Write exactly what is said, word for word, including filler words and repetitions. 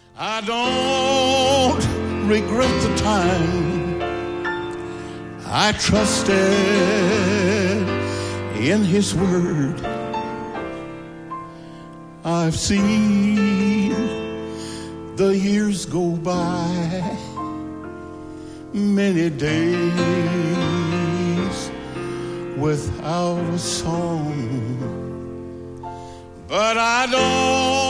I don't regret the time I trusted in his word. I've seen the years go by, many days without a song, but I don't